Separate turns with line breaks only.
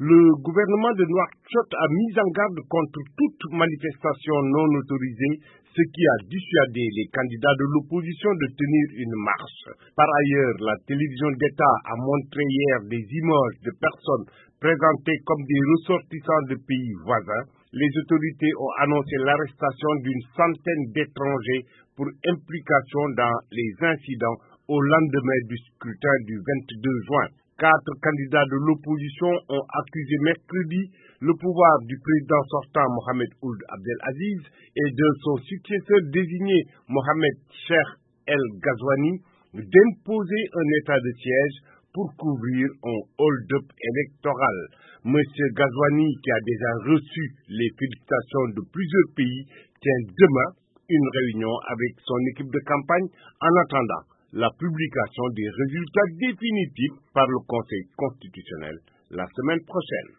Le gouvernement de Nouakchott a mis en garde contre toute manifestation non autorisée, ce qui a dissuadé les candidats de l'opposition de tenir une marche. Par ailleurs, la télévision d'État a montré hier des images de personnes présentées comme des ressortissants de pays voisins. Les autorités ont annoncé l'arrestation d'une centaine d'étrangers pour implication dans les incidents au lendemain du scrutin du 22 juin. 4 candidats de l'opposition ont accusé mercredi le pouvoir du président sortant Mohamed Ould Abdelaziz et de son successeur désigné Mohamed Cheikh El Ghazouani d'imposer un état de siège pour couvrir un hold-up électoral. M. Ghazouani, qui a déjà reçu les félicitations de plusieurs pays, tient demain une réunion avec son équipe de campagne en attendant la publication des résultats définitifs par le Conseil constitutionnel la semaine prochaine.